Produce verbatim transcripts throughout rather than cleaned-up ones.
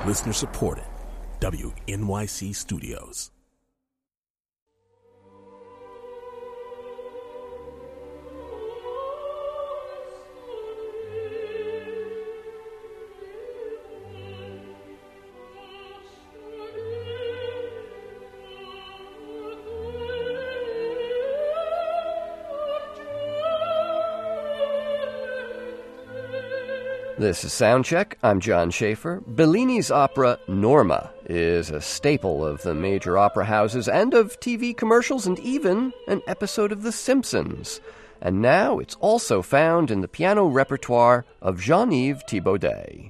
Listener supported. W N Y C Studios. This is Soundcheck. I'm John Schaefer. Bellini's opera Norma is a staple of the major opera houses and of T V commercials and even an episode of The Simpsons. And now it's also found in the piano repertoire of Jean-Yves Thibaudet.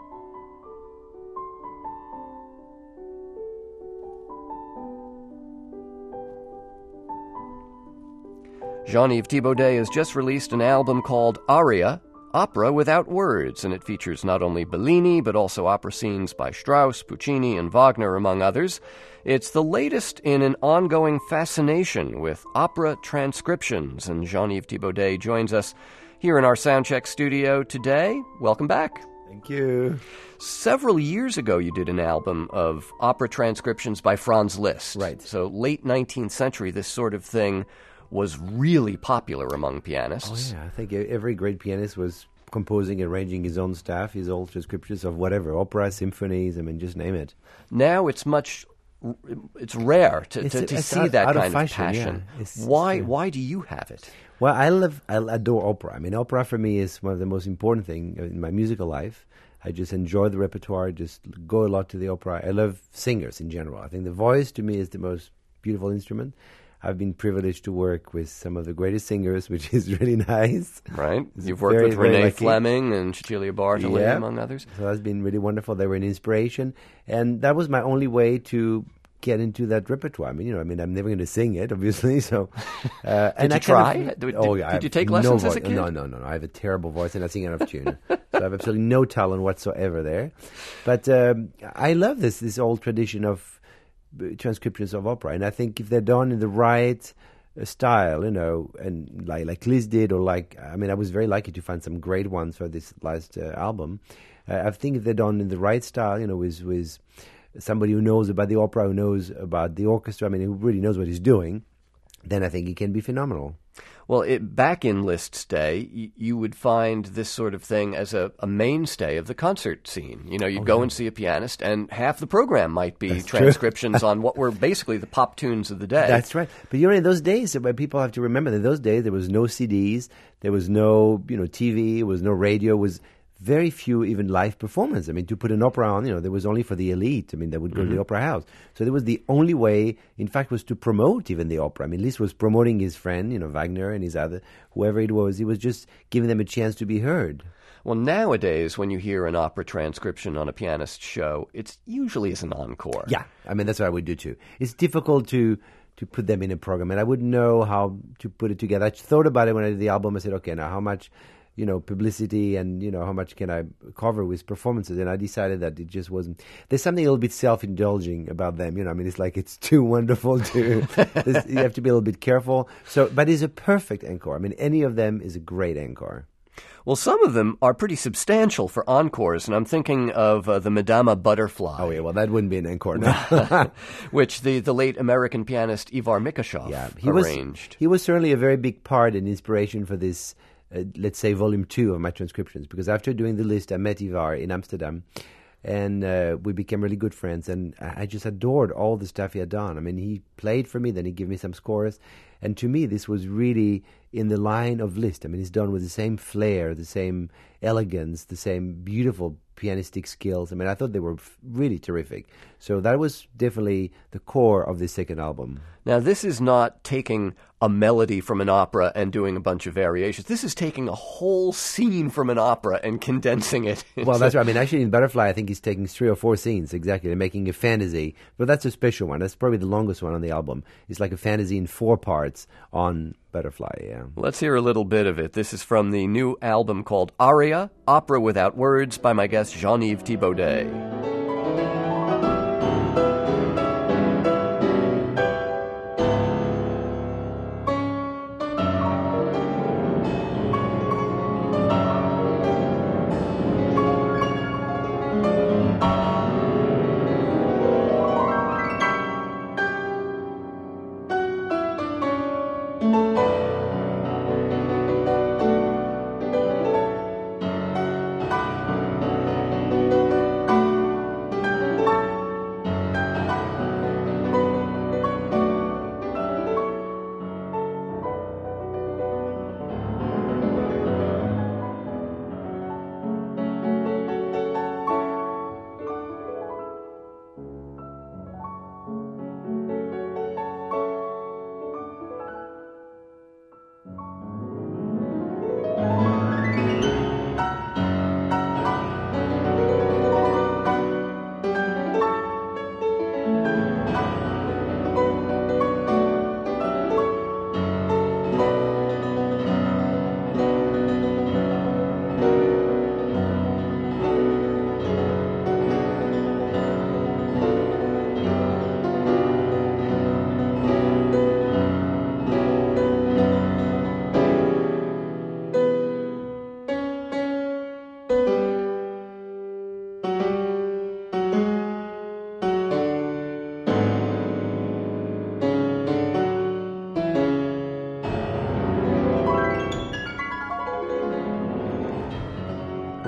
Jean-Yves Thibaudet has just released an album called Aria, Opera Without Words, and it features not only Bellini, but also opera scenes by Strauss, Puccini, and Wagner, among others. It's the latest in an ongoing fascination with opera transcriptions, and Jean-Yves Thibaudet joins us here in our Soundcheck studio today. Welcome back. Thank you. Several years ago, you did an album of opera transcriptions by Franz Liszt. Right. So late nineteenth century, this sort of thing was really popular among pianists. Oh, yeah. I think every great pianist was composing and arranging his own stuff, his own transcriptions of whatever, opera, symphonies, I mean, just name it. Now it's much, it's rare to, it's, to, to it's see out, that out kind of, fashion, of passion. Yeah. It's, why, yeah. why do you have it? Well, I love, I adore opera. I mean, opera for me is one of the most important things in my musical life. I just enjoy the repertoire, just go a lot to the opera. I love singers in general. I think the voice, to me, is the most beautiful instrument. I've been privileged to work with some of the greatest singers, which is really nice. Right. It's You've worked very, with very Renee lucky. Fleming and Cecilia Bartoli, Yeah. among others. So that's been really wonderful. They were an inspiration. And that was my only way to get into that repertoire. I mean, you know, I mean, I'm never going to sing it, obviously. So, uh, did and you I try? Kind of, did oh, did, yeah, I did have you take no lessons as voice. a kid? No, no, no, no. I have a terrible voice and I sing out of tune. So I have absolutely no talent whatsoever there. But um, I love this this old tradition of uh, transcriptions of opera, and I think if they're done in the right uh, style, you know, and like like Liszt did, or like I mean, I was very lucky to find some great ones for this last uh, album. Uh, I think if they're done in the right style, you know, with with somebody who knows about the opera, who knows about the orchestra, I mean, who really knows what he's doing, then I think it can be phenomenal. Well, it, back in Liszt's day, you, you would find this sort of thing as a, a mainstay of the concert scene. You know, you'd Oh, go yeah. and see a pianist, and half the program might be That's true. transcriptions on what were basically the pop tunes of the day. That's right. But you know, in those days, but people have to remember that in those days there was no C Ds, there was no, you know, T V, there was no radio, it was very few even live performance. I mean, to put an opera on, you know, there was only for the elite. I mean, they would go Mm-hmm. to the opera house. So there was the only way, in fact, was to promote even the opera. I mean, Liszt was promoting his friend, you know, Wagner and his other, whoever it was. He was just giving them a chance to be heard. Well, nowadays, when you hear an opera transcription on a pianist show, it's usually as an encore. Yeah, I mean, that's what I would do too. It's difficult to to put them in a program, and I wouldn't know how to put it together. I thought about it when I did the album. I said, okay, now how much, you know, publicity and, you know, how much can I cover with performances? And I decided that it just wasn't, there's something a little bit self-indulging about them, you know, I mean, it's like, it's too wonderful to, you have to be a little bit careful. So, but it's a perfect encore. I mean, any of them is a great encore. Well, some of them are pretty substantial for encores, and I'm thinking of uh, the Madama Butterfly. Oh, yeah, well, that wouldn't be an encore, no. Which the, the late American pianist Ivar Mikashov yeah, he arranged. Was, he was certainly a very big part and inspiration for this, uh, let's say, volume two of my transcriptions, because after doing the list, I met Ivar in Amsterdam, and uh, we became really good friends, and I just adored all the stuff he had done. I mean, he played for me, then he gave me some scores, and to me, this was really in the line of Liszt. I mean, it's done with the same flair, the same elegance, the same beautiful pianistic skills. I mean, I thought they were f- really terrific. So that was definitely the core of the second album. Now, this is not taking a melody from an opera and doing a bunch of variations. This is taking a whole scene from an opera and condensing it. Well, that's right. I mean, actually, in Butterfly, I think he's taking three or four scenes, exactly, and making a fantasy. But that's a special one. That's probably the longest one on the album. It's like a fantasy in four parts on Butterfly, yeah. Let's hear a little bit of it. This is from the new album called Aria, Opera Without Words, by my guest Jean-Yves Thibaudet.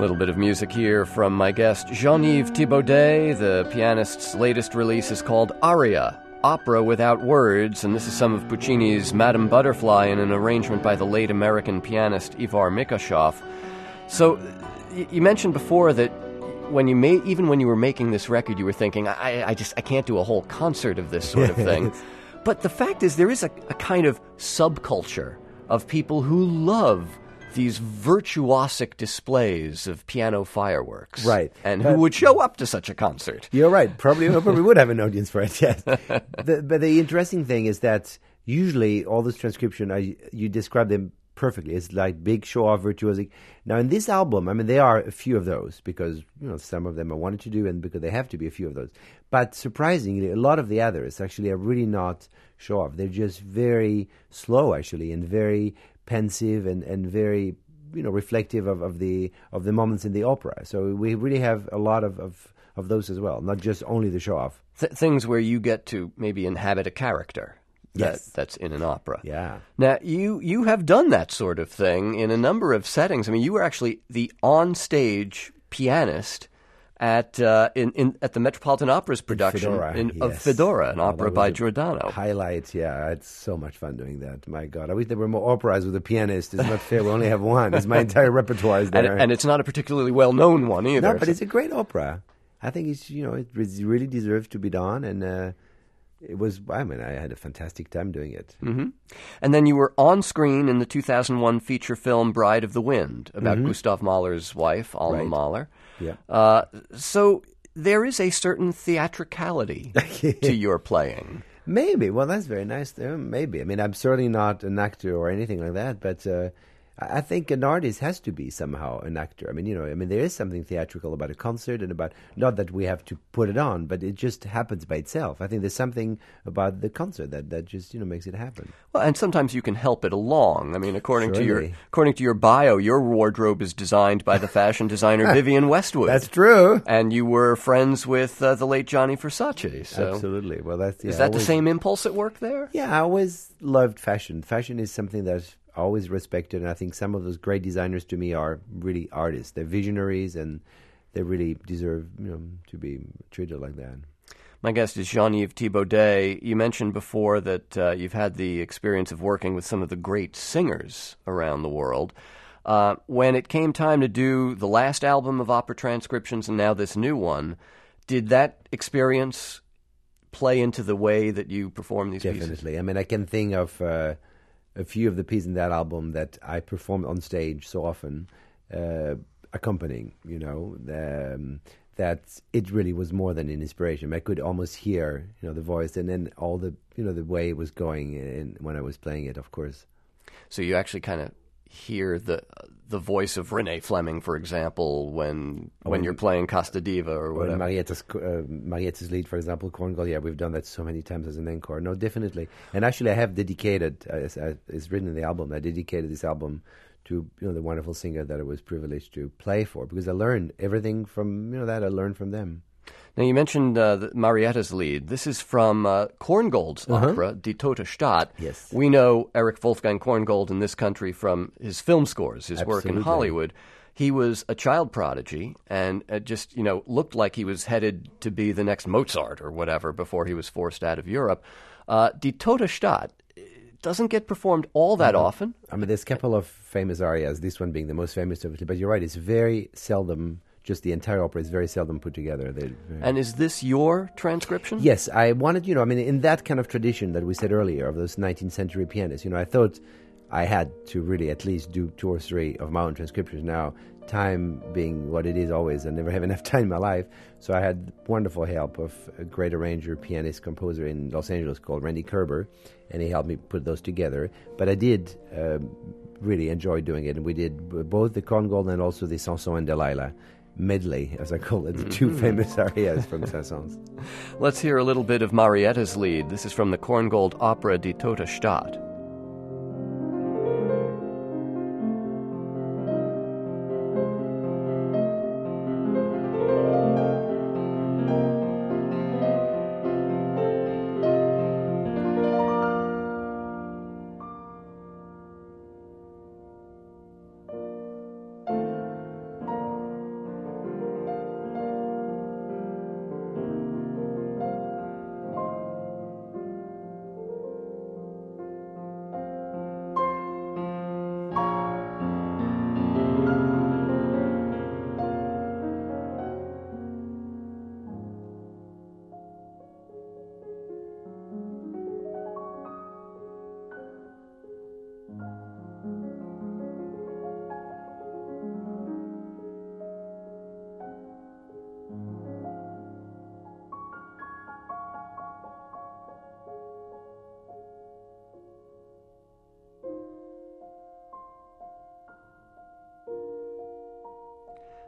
A little bit of music here from my guest, Jean-Yves Thibaudet. The pianist's latest release is called Aria, Opera Without Words, and this is some of Puccini's Madame Butterfly in an arrangement by the late American pianist Ivar Mikashoff. So, y- you mentioned before that when you made, even when you were making this record, you were thinking, I, I just, I can't do a whole concert of this sort of thing. But the fact is, there is a, a kind of subculture of people who love these virtuosic displays of piano fireworks. Right. And But- who would show up to such a concert. You're right. Probably, probably would have an audience for it. Yes. the, but the interesting thing is that usually all this transcription, I, you describe them perfectly. It's like big show-off virtuosic. Now, in this album, I mean, there are a few of those because you know some of them I wanted to do, and because they have to be a few of those. But surprisingly, a lot of the others actually are really not show-off. They're just very slow, actually, and very pensive and, and very you know reflective of, of the of the moments in the opera. So we really have a lot of, of, of those as well, not just only the show off. Th- things where you get to maybe inhabit a character that, Yes. that's in an opera. Yeah. Now, you, you have done that sort of thing in a number of settings. I mean, you were actually the on-stage pianist at uh, in, in at the Metropolitan Opera's production Fedora, in, of yes. Fedora, an Oh, opera that by was a Giordano. Highlights, yeah. I had so much fun doing that. My God. I wish there were more operas with a pianist. It's not fair. We only have one. It's my entire repertoire is And, there. and it's not a particularly well-known one either. no, but it's a great opera. I think it's, you know, it re- really deserves to be done. And uh, it was, I mean, I had a fantastic time doing it. hmm And then you were on screen in the two thousand one feature film Bride of the Wind about Gustav Mahler's wife, Alma Right. Mahler. Yeah. Uh, so there is a certain theatricality to your playing. Maybe. Well, that's very nice. Uh, maybe. I mean, I'm certainly not an actor or anything like that, but uh, I I think an artist has to be somehow an actor. I mean, you know, I mean, there is something theatrical about a concert and about, not that we have to put it on, but it just happens by itself. I think there's something about the concert that, that just, you know, makes it happen. Well, and sometimes you can help it along. I mean, according to your Surely. according to your bio, your wardrobe is designed by the fashion designer Vivienne Westwood. That's true. And you were friends with uh, the late Gianni Versace. So Absolutely. Well, that's, yeah, is that the always- same impulse at work there? Yeah, I always loved fashion. Fashion is something that I always respected, and I think some of those great designers to me are really artists. They're visionaries, and they really deserve, you know, to be treated like that. My guest is Jean-Yves Thibaudet. You mentioned before that uh, you've had the experience of working with some of the great singers around the world. Uh, when it came time to do the last album of opera transcriptions and now this new one, did that experience play into the way that you perform these pieces? Definitely. I mean, I can think of uh, a few of the pieces in that album that I performed on stage so often, uh, accompanying, you know, the, um, that it really was more than an inspiration. I could almost hear, you know, the voice and then all the, you know, the way it was going in, when I was playing it, of course. So you actually kind of hear the the voice of Renee Fleming, for example, when when you're playing Costa Diva or Or whatever. Marietta's, uh, Marietta's lead, for example, Korngold. Yeah, we've done that so many times as an encore. No, definitely. And actually, I have dedicated, uh, as, as it's written in the album, I dedicated this album to, you know, the wonderful singer that I was privileged to play for, because I learned everything from, you know, that I learned from them. Now, you mentioned uh, the Marietta's lead. This is from uh, Korngold's opera, Die Tote Stadt. Yes. We know Erich Wolfgang Korngold in this country from his film scores, his work in Absolutely. Hollywood. He was a child prodigy and uh, just, you know, looked like he was headed to be the next Mozart or whatever before he was forced out of Europe. Uh, Die Tote Stadt doesn't get performed all that often. I mean, there's a couple of famous arias, this one being the most famous, obviously, but you're right, it's very seldom, just the entire opera is very seldom put together. They're very- And is this your transcription? Yes, I wanted, you know, I mean, in that kind of tradition that we said earlier of those nineteenth century pianists, you know, I thought I had to really at least do two or three of my own transcriptions. Now, time being what it is always, I never have enough time in my life, so I had wonderful help of a great arranger, pianist, composer in Los Angeles called Randy Kerber, and he helped me put those together. But I did um, really enjoy doing it, and we did b- both the Korngold and also the Sanson and Delilah medley, as I call it, the two famous arias from Saint-Saëns. Let's hear a little bit of Marietta's lead. This is from the Korngold opera Die Tote Stadt.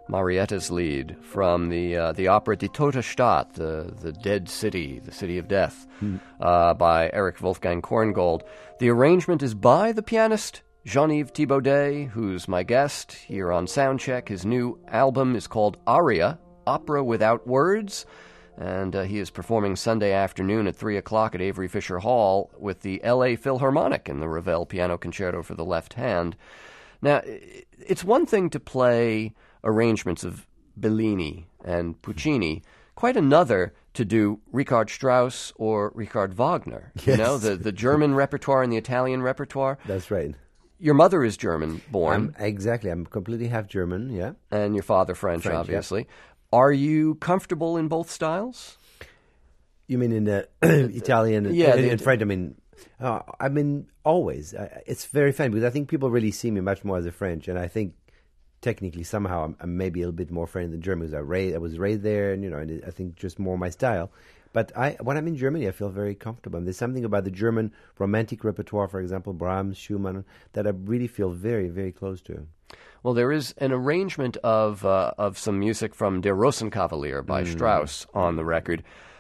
Marietta's Lied from the uh, the opera Die Tote Stadt, the, the Dead City, the City of Death, hmm. uh, by Erich Wolfgang Korngold. The arrangement is by the pianist Jean-Yves Thibaudet, who's my guest here on Soundcheck. His new album is called Aria, Opera Without Words, and uh, he is performing Sunday afternoon at three o'clock at Avery Fisher Hall with the L A Philharmonic in the Ravel Piano Concerto for the Left Hand. Now, it's one thing to play arrangements of Bellini and Puccini, quite another to do Richard Strauss or Richard Wagner. Yes. You know, the, the German repertoire and the Italian repertoire. That's right. Your mother is German-born. I'm, exactly. I'm completely half German, yeah. And your father French, French obviously. Yeah. Are you comfortable in both styles? You mean in the Italian and, yeah, and, the, and French? I mean, uh, I mean, always. Uh, it's very funny because I think people really see me much more as a French, and I think technically somehow I'm, I'm maybe a little bit more French than German because I, raised, I was raised there, and you know, and it, I think just more my style. But I, when I'm in Germany, I feel very comfortable. And there's something about the German romantic repertoire, for example, Brahms, Schumann, that I really feel very, very close to. Well, there is an arrangement of uh, of some music from Der Rosenkavalier by mm. Strauss on the record.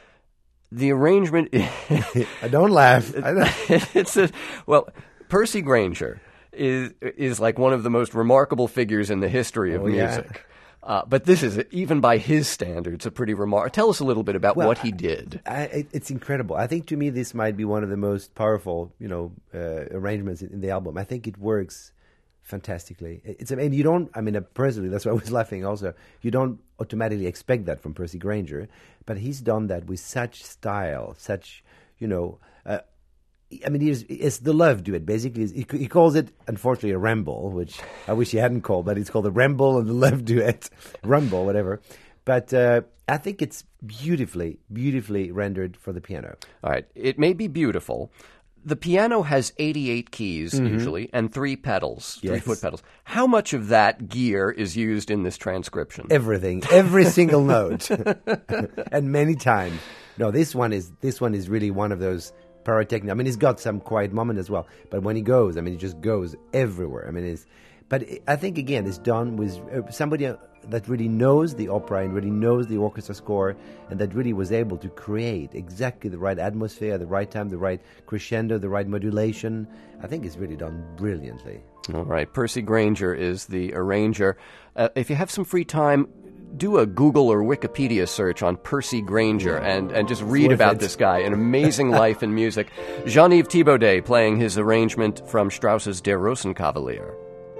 The arrangement... I don't laugh. I don't. It's a, well, Percy Grainger is is like one of the most remarkable figures in the history of oh, music. Yeah. Uh, but this is, even by his standards, a pretty remarkable... Tell us a little bit about well, what he did. I, I, it's incredible. I think to me this might be one of the most powerful, you know, uh, arrangements in, in the album. I think it works fantastically. It's, and you don't, I mean, uh, personally, that's why I was laughing also. You don't automatically expect that from Percy Grainger, but he's done that with such style, such, you know... Uh, I mean, it's, it's the love duet. Basically, he, he calls it, unfortunately, a ramble, which I wish he hadn't called, but it's called the ramble and the love duet, rumble, whatever. But uh, I think it's beautifully, beautifully rendered for the piano. All right. It may be beautiful. The piano has eighty-eight keys, mm-hmm. usually, and three pedals, yes. three foot pedals. How much of that gear is used in this transcription? Everything. Every single note. And many times. No, this one is this one is really one of those... pyrotechnic. I mean, he's got some quiet moment as well, but when he goes, I mean, he just goes everywhere. I mean, it's, but I think again, it's done with somebody that really knows the opera and really knows the orchestra score, and that really was able to create exactly the right atmosphere, the right time, the right crescendo, the right modulation. I think it's really done brilliantly. All right, Percy Grainger is the arranger. Uh, if you have some free time, do a Google or Wikipedia search on Percy Grainger and, and just read about it. This guy. An amazing life in music. Jean-Yves Thibaudet playing his arrangement from Strauss's Der Rosenkavalier.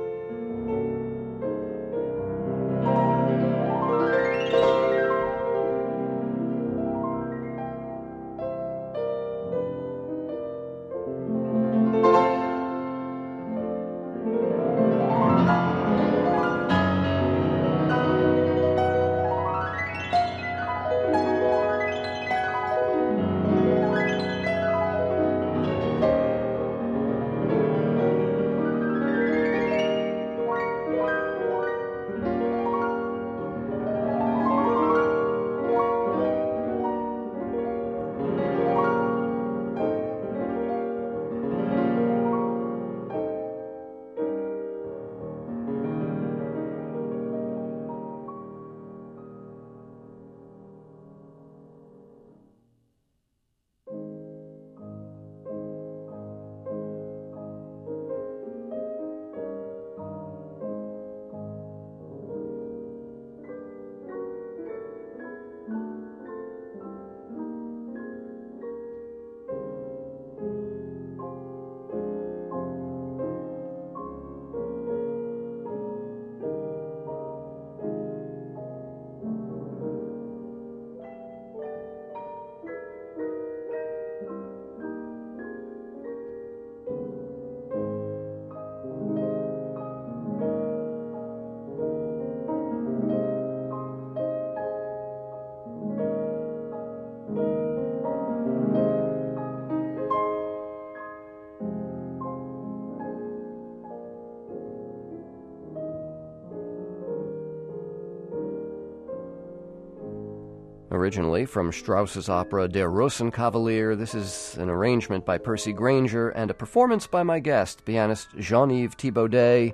Originally from Strauss's opera Der Rosenkavalier, this is an arrangement by Percy Grainger and a performance by my guest, pianist Jean-Yves Thibaudet,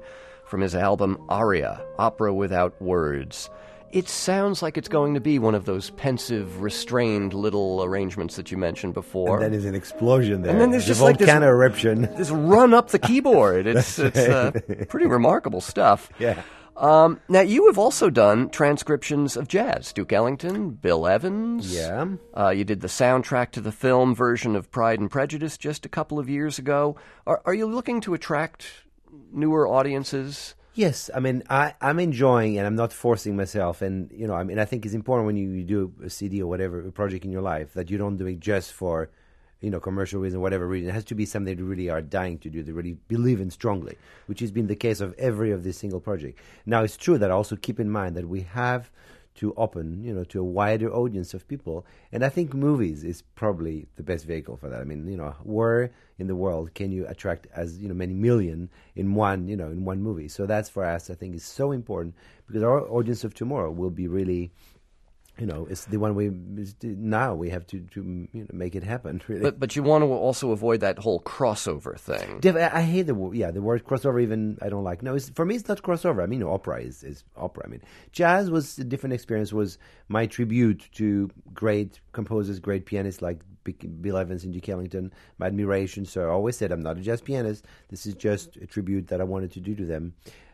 from his album Aria, Opera Without Words. It sounds like it's going to be one of those pensive, restrained little arrangements that you mentioned before. And then there's an explosion there. And then there's the just like volcano this, eruption. This run up the keyboard. It's it's uh, pretty remarkable stuff. Yeah. Um, now, you have also done transcriptions of jazz. Duke Ellington, Bill Evans. Yeah. Uh, you did the soundtrack to the film version of Pride and Prejudice just a couple of years ago. Are, are you looking to attract newer audiences? Yes, I mean, I, I'm enjoying and I'm not forcing myself. And, you know, I mean, I think it's important when you, you do a C D or whatever, a project in your life, that you don't do it just for, you know, commercial reason, whatever reason. It has to be something that you really are dying to do, that really believe in strongly, which has been the case of every of this single project. Now, it's true that I also keep in mind that we have to open, you know, to a wider audience of people. And I think movies is probably the best vehicle for that. I mean, you know, where in the world can you attract as, you know, many million in one, you know, in one movie? So that's for us, I think, is so important, because our audience of tomorrow will be really, you know, it's the one we now we have to, to you know, make it happen. Really, but but you want to also avoid that whole crossover thing. Def- I hate the word. Yeah, the word crossover. Even I don't like. No, it's, for me, it's not crossover. I mean, you know, opera is, is opera. I mean, jazz was a different experience. Was my tribute to great composers, great pianists like Bill Evans and Duke Ellington. My admiration. So I always said I'm not a jazz pianist. This is just a tribute that I wanted to do to them.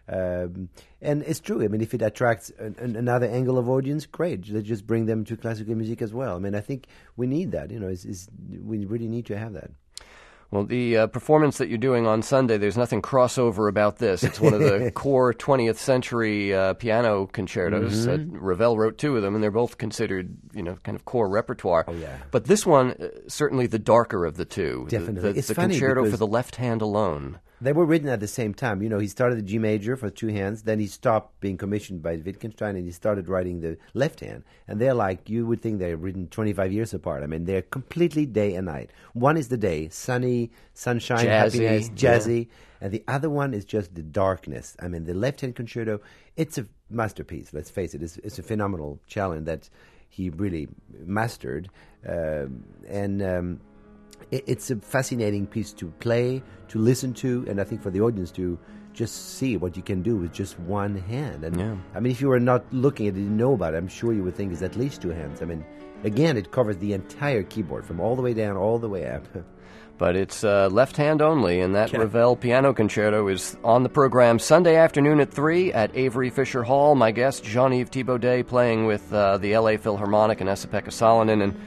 Um, and it's true. I mean, if it attracts an, an, another angle of audience, great. Let's just bring them to classical music as well. I mean, I think we need that. You know, it's, it's, we really need to have that. Well, the uh, performance that you're doing on Sunday, there's nothing crossover about this. It's one of the core twentieth century uh, piano concertos. Mm-hmm. Uh, Ravel wrote two of them, and they're both considered, you know, kind of core repertoire. Oh, yeah. But this one, uh, certainly the darker of the two. Definitely. The, the, it's the funny concerto for the left hand alone. They were written at the same time. You know, he started the G major for two hands, then he stopped being commissioned by Wittgenstein, and he started writing the left hand. And they're like, you would think they're written twenty-five years apart. I mean, they're completely day and night. One is the day, sunny, sunshine, jazzy, happiness, jazzy. Yeah. And the other one is just the darkness. I mean, the left hand concerto, it's a masterpiece, let's face it. It's, it's a phenomenal challenge that he really mastered. Um, and... Um, It's a fascinating piece to play, to listen to, and I think for the audience to just see what you can do with just one hand. And yeah. I mean, if you were not looking at it, didn't know about it, I'm sure you would think it's at least two hands. I mean, again, it covers the entire keyboard from all the way down, all the way up. But it's uh, left hand only, and that Yeah. Ravel Piano Concerto is on the program Sunday afternoon at three at Avery Fisher Hall. My guest, Jean-Yves Thibaudet, playing with uh, the L A Philharmonic and Esa-Pekka Salonen, and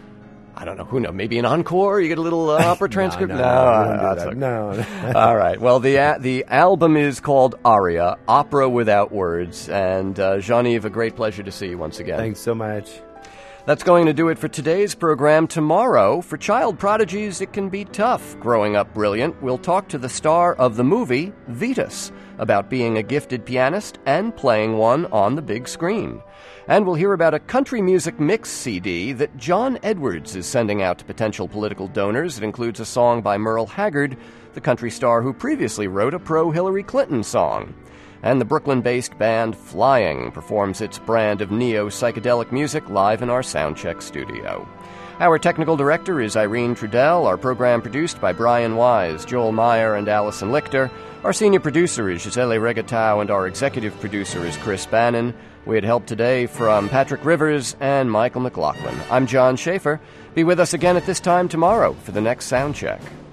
I don't know, who knows, maybe an encore? You get a little uh, opera transcript? no, no, no, we don't do that's that. okay. No. All right. Well, the uh, the album is called Aria, Opera Without Words. And uh, Jean-Yves, a great pleasure to see you once again. Thanks so much. That's going to do it for today's program. Tomorrow, for child prodigies, it can be tough growing up brilliant. We'll talk to the star of the movie, Vitas, about being a gifted pianist and playing one on the big screen. And we'll hear about a country music mix C D that John Edwards is sending out to potential political donors. It includes a song by Merle Haggard, the country star who previously wrote a pro-Hillary Clinton song. And the Brooklyn-based band Flying performs its brand of neo-psychedelic music live in our Soundcheck studio. Our technical director is Irene Trudell, our program produced by Brian Wise, Joel Meyer, and Allison Lichter. Our senior producer is Gisele Regatau, and our executive producer is Chris Bannon. We had help today from Patrick Rivers and Michael McLaughlin. I'm John Schaefer. Be with us again at this time tomorrow for the next Soundcheck.